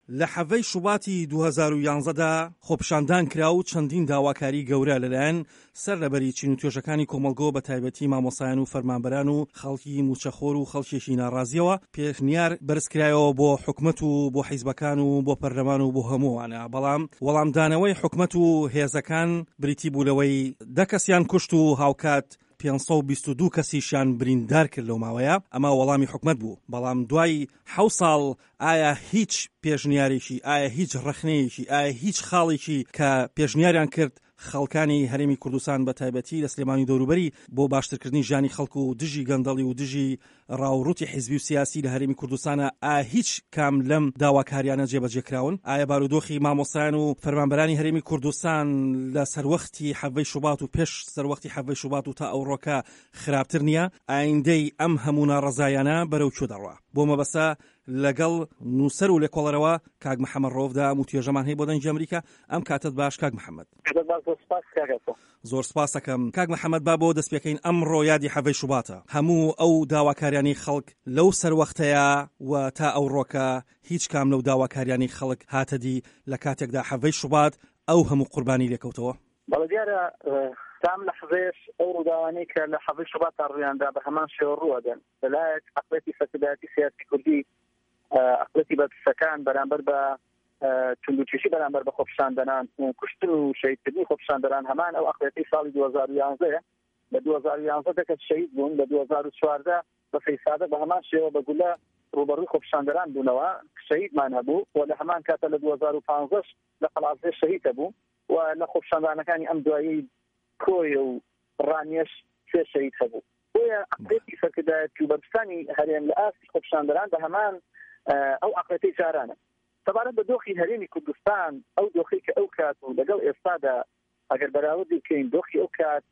لە حەڤەی شوباتی 2011دا خۆپیشاندان کرا و چەندین داواکاری گەورە لەلایەن سەرلەبەری چین و توێژەکانی کۆمەڵگۆ بە تایبەتی مامۆسایان و فەرمانبەران و خەڵکی موچەخۆر و خەڵکیێکی ناڕازیەوە پێشنیار بەرزکرایەوە بۆ حکومەت و بۆ حیزبەکان و بۆ پەرلەمان و بۆ هەمووانە. بەڵام وەڵامدانەوەی حکومەت و هێزەکان بریتی بوو لەوەی 10 کەسیان کوشت و هاوکات 522 کەسیشیان بریندار کرد لەو ماوەیە. ئەمە وەڵامی حکومەت بوو. بەڵام دوای 7 ساڵ ئایا هیچ پێشنیارێکی، ئایا هیچ ڕەخنەیەکی، ئایا هیچ خاڵێکی کە پێشنیاریان کرد خەڵکانی هەرێمی کوردستان بە تایبەتی لە سلێمانی دەوروبەری بۆ باشترکردنی ژیانی خەڵک و دژی گەندەڵی و دژی ڕاوڕوتی حیزبی و سیاسی لە هەرێمی کوردستانە ئایا هیچ کام لەم داواکاریانە جێبەجێکراون؟ ئایا بارودۆخی مامۆسایان و فەرمانبەرانی هەرێمی کوردستان لە سەروەختی حەڤەی شوبات و پێش سەروەختی حەڤەی شوبات و تا ئەوڕۆکە خراپتر نییە؟ ئایندەی ئەم هەموو ناڕەزایانە بەرەو کوێ دەڕوا؟ بۆ مەبەستە لەگەڵ نووسەر و لێکۆڵەرەوە کاک محەممەد ڕۆڤدا و توێژەمان هەیە بۆ دەنگی ئەمریکا. ئەم کاتت باش کاک محەممەد. زۆر سپاس دەکەم کاک محەممەد. با بۆ دەست پێکەین ئەمڕۆ یادی حەڤەی شوباتە. هەموو ئەو داواکاریانی خەڵک لەو سەروەختەیە و تا ئەو ڕۆکە هیچ کام لەو داواکاریانی خەڵک هاتەدی لە کاتێکدا حەڤەی شوبات ئەو هەموو قوربانی لێکەوتەوە. بەڵێ دیارە تام لە حەڤەیەش ئەو ڕووداوانەی کە لە حەڤەی شوبات تا ڕوویاندا بە هەمان شێوە ڕوودەن لەلایەک عەقڵەتی فەسەداتی سیاسی کوردی، عەقڵەتی بەرپرسەکان بەرامبەر بە توندوتیژی بەرامبەر بە خۆپیشاندەران و کوشتن و شەهیدکردنی خۆپیشاندەران هەمان ئەو عەقڵەتی ساڵی 2011 لە 2011 دەکەت شەهید بوون، لە 2014 بە فەیسادە بە هەمان شێوە بە گولە ڕوبەڕووی خۆپیشاندەران بوونەوە شەهیدمان هەبوو و لە هەمان کاتە لە 2015 لە قەڵازێ شەهید هەبوو و لە خۆپیشاندانەکانی ئەم دوایی کۆی و ڕانیەش سێ شەهید هەبوو. بۆیە عەقڵەتی فەرکردایەتی و بەرپرسانی هەرێم لە ئاستی خۆپیشاندەران بە هەمان ئەو عەقڵەتەی جارانە. تەبارەت بە دۆخی هەرێمی کوردستان ئەو دۆخی کە ئەو کات و لەگەڵ ئێستادا ئەگەر بەراوردی بکەین دۆخی ئەو کات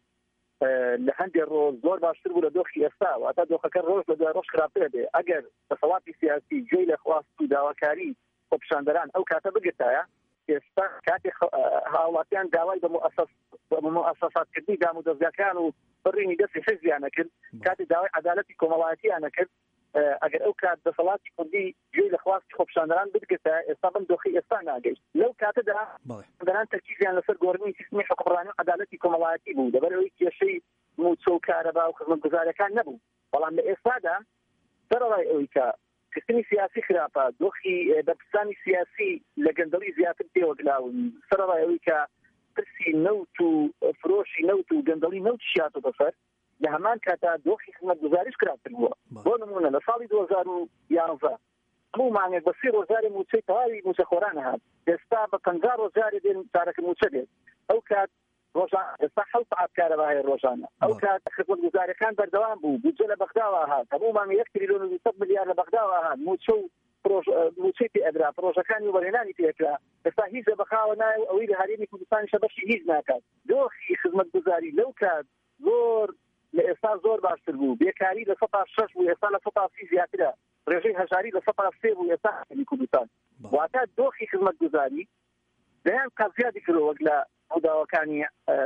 لە هەندێک ڕۆژ زۆر باشتر بوو لە دۆخی ئێستا و ئەتا دۆخەکە ڕۆژ لە دوای ڕۆژ خراپتر دێ. ئەگەر دەسەڵاتی سیاسی گوێی لە خواست و داواکاری خۆپیشاندەران ئەو کاتە بگرتایە، ئێستا کاتێک هاوڵاتیان داوای بە مؤسساتکردنی دام و دەستگاکان و بڕینی دەستی حیزبیانە کرد، کاتێک داوای عەدالەتی کۆمەڵایەتیانە کرد، ئەگەر ئەو کات دەسەڵاتی کوردی گوێی لە خواستی خۆپیشاندەران بگرتە ئێستا بم دۆخی ئێستا ناگەیشت. لەو کاتەدا دەران تەرکیزیان لەسەر گۆڕینی سیستمی حکومڕانی و عەدالەتی کۆمەڵایەتی بوو لەبەرەوەی کێشەی موچە و کارەبا و خزمەتگوزاریەکان نەبوو. بەڵام لە ئێستادا بەڕای ئەوەی کە سیستمی سیاسی خراپە، دۆخی بەرپرسانی سیاسی لە گەندەڵی زیاتر تێوەگلاون، سەرڕای ئەوەی کە پرسی نەوت و فرۆشی نەوت و گەندەڵی نەوت شیاتە بەسەر، لە هەمان کاتا دۆخی خزمەتگوزاریش خراپتر بووە. بۆ نمونە لە ساڵی 2011 هەموو مانگێک بە 30 ڕۆژارێ موچەی تەواوی موچەخۆران هات، ئێستا بە 50 ڕۆژارێ دێن چارەکە موچە دێت. ئەو کات ڕۆژان ئێستا 7 ساعات کارەبا هەیە ڕۆژانە. ئەو کات خزمەتگوزاریەکان بەردەوام بوو، بودجە لە بەغداوە هات، هەموو مانگێ 1 تریلیۆن و 200 ملیار لە بەغداوە هات، موچە و موچەی پێ ئەدرا، پرۆژەکانی وەرهێنانی پێکرا. ئێستا هیچ لە بەخاوە نایە و ئەوەی لە هەرێمی کوردستانیشە بەشی هیچ ناکات. دۆخی خزمەتگوزاری لەو کات زۆر لە ئێستا زۆر باشتر بوو، بێکاری لە 106 بوو، ئێستا لە 130 زیاترە، ڕێژەی هەژاری لە 103 بوو، ئێستا هەرێمی کوردستان. واتە دۆخی خزمەتگوزاری دەیان قەت زیادی کردەوە وەک لە داواکانی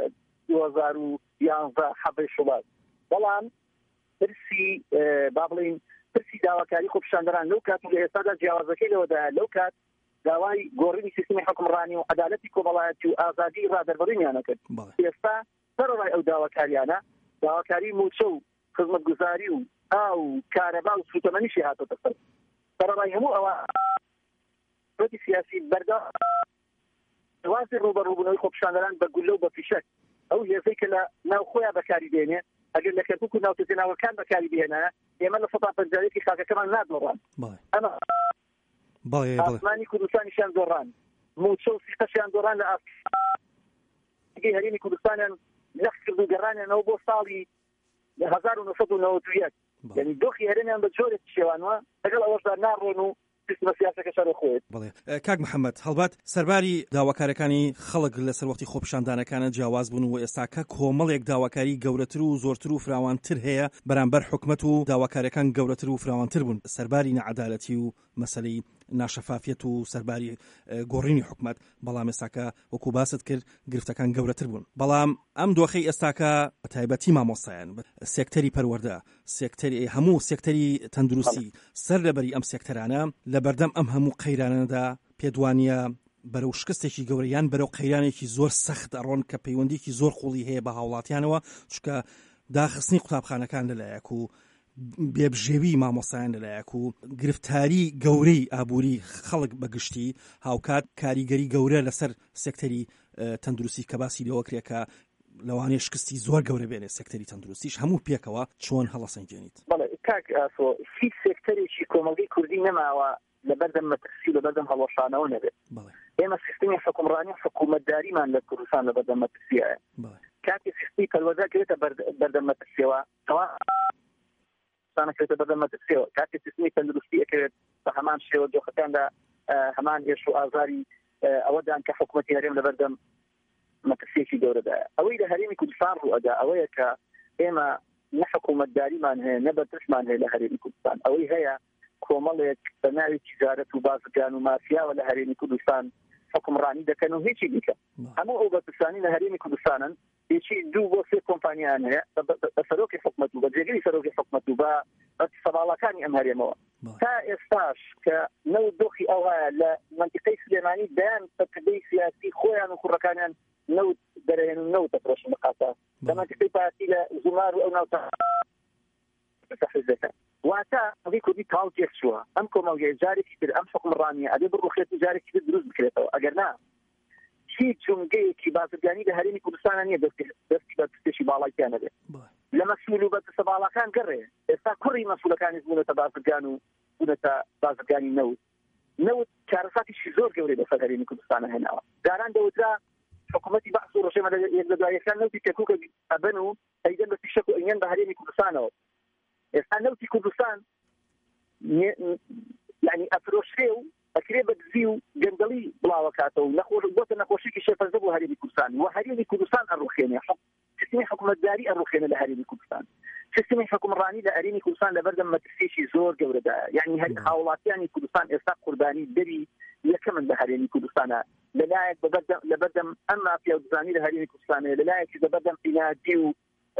2011 حەڤەی شوبات. بەڵام پرسی با بڵێین پرسی داواکاری خۆپیشاندەران لەو کات و لە ئێستادا جیاوازەکەی لەوەدایە. لەو کات داوای گۆڕینی سیستمی حکومڕانی و عەدالەتی کۆمەڵایەتی و ئازادی ڕادەربڕینیانە کرد. ئێستا سەرڕای ئەو داواکاریانە داواکاری موچە و خزمەتگوزاری و ئاو کارەبا و سوتەمەنیشی هاتۆتە سەر. سەرڕای هەموو ئەوە ڕێتی سیاسی بەردەوام دوازی ڕوبەڕووبوونەوەی خۆپیشاندەران بە گولە و بە فیشەک ئەو هێزەی کە لە ناو خۆیان بەکاری دێنێ، ئەگەر لە کەرکووک و ناوچەتێناوەکان بەکاری بهێنایە ئێمە لە 150 خاکەکەمان نادۆڕان. ئەمە ئاسمانی کوردستانیشیان دۆڕان، موچە و سیختەشیان دۆڕان لە ئاسمانی هەرێمی کوردستانیان لەخ کرد و گەڕانیانەوە بۆ ساڵی 1991. یعنی دۆخی هەرێمیان بە جۆرێک شێوانوە لەگەڵ ئەوەشدا ناڕۆن و سیستمە سیاسەکە شەڕە خۆیت. بەڵێ کاک محەممەد هەڵبات سەرباری داواکارەکانی خەڵک لەسەر وەختی خۆپیشاندانەکانە جیاواز بوون و ئێستاکە کۆمەڵێک داواکاری گەورەتر و زۆرتر و فراوانتر هەیە بەرامبەر حکومەت و داواکارەکان گەورەتر و فراوانتر بوون. سەرباری نەعەدالەتی و مەسەلەی ناشەفافیەت و سەرباری گۆڕینی حکومەت، بەڵام ئێستاکە وەکو باست کرد گرفتەکان گەورەتر بوون. بەڵام ئەم دۆخەی ئێستاکە بە تایبەتی مامۆستایان سێکتەری پەروەردە، سێکتەری هەموو سێکتەری تەندروستی سەر لەبەری ئەم سێکتەرانە لە بەردەم ئەم هەموو قەیرانەدا پێدوانیە بەرەو شکستێکی گەورەیان بەرەو قەیرانێکی زۆر سەخت ئەڕۆن کە پەیوەندێکی زۆر قوڵی هەیە بە هاوڵاتیانەوە چونکە داخستنی قوتابخانەکان لەلایەک و بێبژێوی مامۆسایان لەلایەک و گرفتاری گەورەی ئابووری خەڵک بەگشتی هاوکات کاریگەری گەورە لەسەر سێکتەری تەندروستی کە باسی لەوە کرێکە لەوانەیە شکستی زۆر گەورە بێنێ سێکتەری تەندروستیش هەموو پێکەوە چۆن هەڵەسەنگێنیت؟ بەڵێ کاک ئاسۆ هیچ سێکتەرێکی کۆمەڵگەی کوردی نەماوە لەبەردەم مەترسی و لەبەردەم هەڵەشانەوە نەبێت. ئێمە سیستمی حکومڕانی حکوومەتداریمان لە کوردستان لەبەردەم مەترسیە کاتی سیستمی پەروەردە کرێتە بەردەم مەترسیەوە تەوا سانەکرێتە بەردەم مەترسیەوە کاتی سیستمی تەندروستی ئەکرێت بە هەمان شێوە دۆخەکاندا هەمان هێرش و ئازاری ئەوەدان کە حکوومەتی هەرێم لەبەردەم مەترسیەکی گەورەدایە. ئەوەی لە هەرێمی کوردستان ڕوئەدا ئەوەیە کە ئێمە نە حکوومەتداریمان هەیە نە بەرپرسمان هەیە لە هەرێمی کوردستان ئەوەی هەیە کۆمەڵێک بە ناوی تیجارەت و بازرگان و مافیاوە لە هەرێمی کوردستان حکومڕانی دەکەن و هیچی دیکە هەموو ئەو بەرپرسانی لە هەرێمی کوردستانن هیچی دوو بۆ سێ کۆمپانیان هەیە بە سەرۆکی حکومەت و بە جێگەری سەرۆکی حکومەت و بە سەباڵەکانی ئەم هەرێمەوە تا ئێستاش کە نەوت دۆخی ئەو هەیە لە منتیقەی سلێمانی دەیان سەرکردەی سیاسی خۆیان و کوڕەکانیان نەوت دەرەهێن و نەوت دەفرۆشن لە قاتە لە منتیقەی پارتی لە زومار و ئەو ناوتە حزبەکە واتە ئەوی کوردی تاو تێک چووە ئەم کۆمەڵگەی جارێکی تر ئەم حکومڕانیە ئەبێ بڕوخێتی جارێکی تر دروست بکرێتەوە ئەگەر نا هیچ جونگەیەکی بازرگانی لە هەرێمی کوردستانە نییە دەستی بە پستێکی باڵاییانە بێت لە مەسئول و بەرپرسە باڵەکان گەڕێ ئێستا کوڕی مەسئولەکانی بوونەتە بازرگان و بوونەتە بازرگانی نەوت چارەساتیشی زۆر گەورەی بەسەر هەرێمی کوردستانە هێناوە جاران دەوترا حکوومەتی بەعس و ڕۆژێمە یەک لە دوایەکان نەوتی تێکوکە ئەبەن و ئەیدەن بە پیشەک و ئەینەن بە هەرێمی کوردستانەوە ئێستا نەوتی کوردستان یعنی ئەفرۆشرێ و ئەکرێ بە دزی و گەندەڵی بڵاوەکاتەوە و نەخۆش بۆتە نەخۆشیی شێفەرزە بۆ هەرێمی کوردستان و هەرێمی کوردستان ئەڕوخێنێ سیستمی حکوومەتداری ئەڕوخێنە لە هەرێمی کوردستان سیستمی حکومڕانی لە هەرێمی کوردستان لەبەردەم مەترسیەکی زۆر گەورەدایە یعنی هاوڵاتیانی کوردستان ئێستا قوربانی دەری یەکەمن لە هەرێمی کوردستانە لەلایەک لەبەردەم ئەم مافیا و دزانی لە هەرێمی کوردستانە لەلایەکی لەبەردەم ئینادی و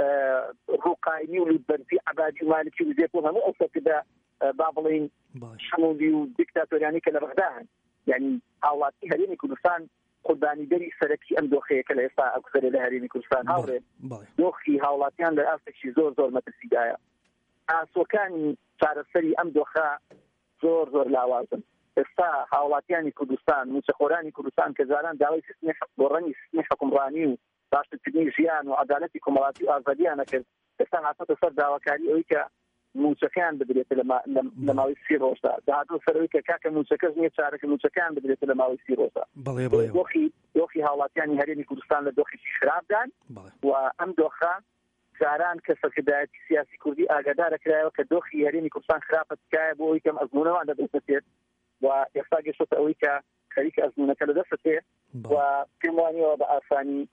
ڕووقاینی و لودبەرزی عەبادی و مالکی و زێت و هەموو ئەو سەرکردە با بڵێن شمولی و دیکتاتۆریانی کە لە بەغداهن یعنی هاوڵاتی هەرێمی کوردستان قوربانی دەری سەرەکی ئەم دۆخەیە کە لە ئێستا ئەگوزارێ لە هەرێمی کوردستان هاوڕێ دۆخی هاوڵاتیان لە ئاستێکی زۆر زۆر مەترسیدایە ئاسۆکانی چارەسەری ئەم دۆخە زۆر زۆر لاوازن ئێستا هاوڵاتیانی کوردستان موچەخۆرانی کوردستان کە جاران داوای بۆڕەنی سیستمی حکومڕانی و باشترکردنی ژیان و عەدالەتی کۆمەڵاتی و ئازادیانە کرد ئێستا هاتۆتە سەر داواکاری ئەوەی کە موچەکان بدرێتە لە ماوەی 30 ڕۆژدا داهاتۆ سەرەوەی کە کاکە موچەکەس نییە چارەکە موچەکان بدرێتە لە ماوەی 30 ڕۆژدا دۆخی هاوڵاتیانی هەرێمی کوردستان لە دۆخی خراپدان و ئەم دۆخە جاران کە سەرکردایەتی سیاسی کوردی ئاگادارەکرایەوە کە دۆخی هەرێمی کوردستان خراپە تکایە بۆ ئەوەی کەم ئەزموونەوان دەدەستێت و ئێستا گەشتە ئەوەی کە خەریکە ئەزموونەکە لەدەستێت و پێم وانیەوە بە ئاسانی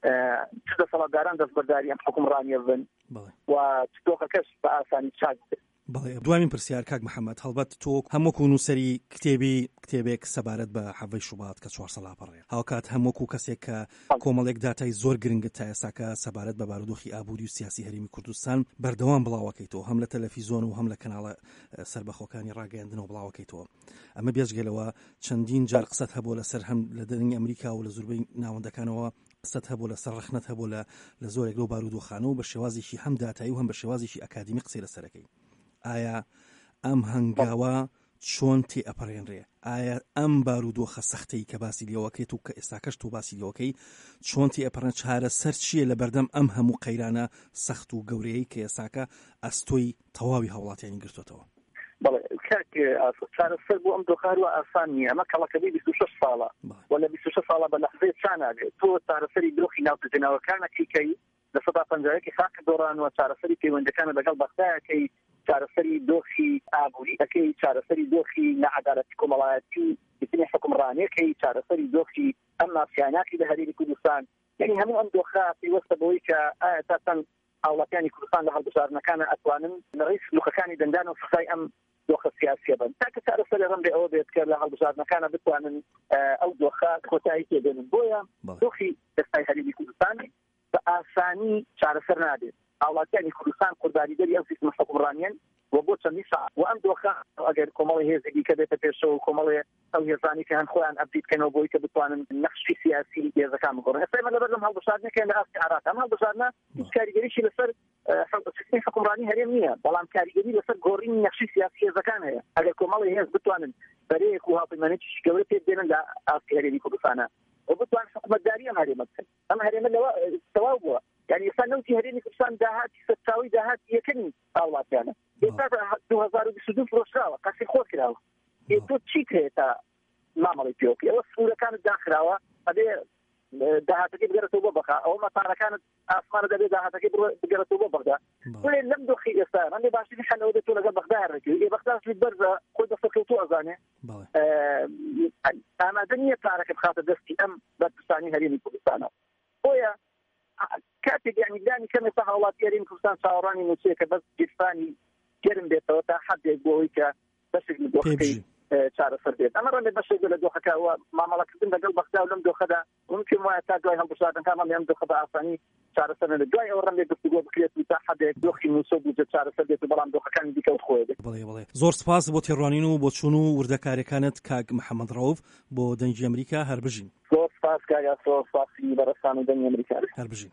چ دەسەڵاتداران دەستبەرداری ئەم حکومڕانیە بن و دۆخەکەش بە ئاسانی چاک بێت. بەڵێ دوامین پرسیار کاک محەممەد هەڵبەت تۆ هەمووکو نووسری کتێبێک سەبارەت بە حەڤەی شوبات کە 4 سەڵا پەڕێ هاوکات هەمووکو کەسێک کە کۆمەڵێک داتای زۆر گرنگت تا ئێساکە سەبارەت بە بارودۆخی ئابووری و سیاسی هەرێمی کوردستان بەردەوام بڵاوەکەیتەوە هەم لە تەلەڤیزۆن و هەم لە کەناڵە سربەخۆکانی ڕاگەیاندنەوە بڵاوەکەیتەوە ئەمە بێژگەلەوە چەندین جار قسەت هەبوو لەسەر هەم لە دەرەنگی ئەمریکا و لە زۆربەی ناوەندەکانەوە قسەت هەبوو لەسەر ڕەخنەت هەبوو لە زۆرێک لەو بارودۆخانە و بە شێوازێکی هەم داتایی و هەم بە شێوازێکی ئەکادمی قسەی لەسەرەکەی ئایا ئەم هەنگاوە چۆن تێئەپەڕێنرێ ئایا ئەم بارودۆخە سەختەی کە باسی لێوەکەیت و کە ئێستاکەش تۆ باسی لێوەکەی چۆن تێئەپەڕێن چارە سەر چییە لە بەردەم ئەم هەموو قەیرانە سەخت و گەورەیەی کە ئێستاکە ئەستۆی تەواوی هاوڵاتیانی گرتوتەوە؟ بەڵێ کاکێ چارەسەر بۆ ئەم دۆخاروە ئاسان نییە ئەمە کەڵەکەبی 26 ساڵە و لە 26 ساڵە بە لەحظەیە چاناگێت تۆ چارەسەری دۆخی ناوتەجێناوەکانەکەی لە سەدا پەنجاوەیەکی خاک دۆڕانوە چارەسەری پەیوەندەکانە لەگەڵ بەختایەکەی چارەسەری دۆخی ئابووری ئەەکەی چارەسەری دۆخی نەعەدالەتی کۆمەڵایەتی و سیستمی حکومڕانیەکەی چارەسەری دۆخی ئەم مافیاناکی لە هەرێمی کوردستان یعنی هەموو ئەم دۆخە پێوەستە بەوەی کە ئایا تاچەند هاوڵاتیانی کوردستان لە هەڵبژارنەکانە ئەتوانن لەڕێی سلوکەکانی دەنگدان و سزای ئەم دۆخە سیاسیە بن تاکە چارەسەر لەڕەم بێ ئەوە بێت کە لە هەڵبژارنەکانە بتوانن ئەو دۆخە کۆتایی تێبێنن بۆیە دۆخی ئێستای هەرێمی کوردستان بە ئاسانی چارەسەر نابێت هاوڵاتیانی کوردستان قوربانی دەری ئەو سیستم حکومڕانیان وبۆ چەندی ساعت و ئەم دۆخە ئەگەر کۆمەڵی هێزێکی کە دێتە پێشەوە کۆمەڵێ ئەو هێزانی کە هەن خۆیان ئەبدیتکەنەوە بۆی کە بتوانن نەخشی سیاسی هێزەکان بگۆڕن. ئێستا ئێمە لەبەر لەم هەڵبژاردنەکەیان لە ئاستی عێراق ئەم هەڵبژاردنە هیچ کاریگەریشی لەسەر سیستەمی حکومڕانی هەرێم نییە، بەڵام کاریگەری لەسەر گۆڕینی نەخشی سیاسی هێزەکان هەیە. ئەگەر کۆمەڵی هێز بتوانن بەرەیەک و هاوپەیمانێکی گەورە پێ بێنن لە ئاستی هەرێمی کوردستانە و بتوان حکومەتداری ئەم هەرێمە بکەن، ئەم هەرێمە لەوە تەواو بووە. یعنی ئێستا نەوتی هەرێمی کوردستان داهاتی سەرچاوی داهاتی یەکەمی هاوڵاتیانە. ئێستا 2022 فرۆشراوە، قەسی خۆ کراوە. تۆ چی کرێت تا مامەڵی پێوەکە ئەوە سوورەکانت داخراوە ئەبێ داهاتەکەی بگەرێتەوە بۆ بەخا ئەوە مەتانەکانت ئاسمانە دەبێت داهاتەکەی بگەرێتەوە بۆ بەغدا. وڵێ لەم دۆخی ئێستا ڕەنگە باشترین حەلەوە دێت تۆ لەگەڵ بەغدا هەڕێکەوە بەغدا بەرزە خۆی دەسەکەوتووە ئەزانێ ئامادە نییە پارەکە بخاتە دەستی ئەم بەرپرسانی هەرێمی کوردستانەوە. بۆیە کاتێک یانیدانی کەم ئێستا هاوڵاتی هەرێمی کوردستان چاوەڕانی نووسەیە کە بەس گیرفانی گەرم بێتەوە تا حەدێک بۆەوەی کە بەشێک لە دۆخەکەی چارەسەر بێت. ئەمە ڕەنگە بەشێک لە دۆخەکەەوە مامەڵەکردن لەگەڵ بەغدا و لەم دۆخەدا ممکن وایە تا دوای هەڵبژاردنەکان ئەم دۆخە بە ئاسانی چارەسەر لە دوای ئەوە ڕەنگە گفتوگۆ بکرێت تا حەدێک دۆخی نووسە بووجە چارەسەر بێت و بەڵام دۆخەکانی دیکەوت خۆی بێت. بڵێ زۆر سپاس بۆ تێڕوانین و بۆ چوون و وردەکاریەکانت کاک محەممەد ڕەوف بۆ دەنگی ئەمریکا هەربژین. زۆر سپاس کاگا، زۆر سپاسی بەڕێستان و دەنگی ئەمریکا هەربژین.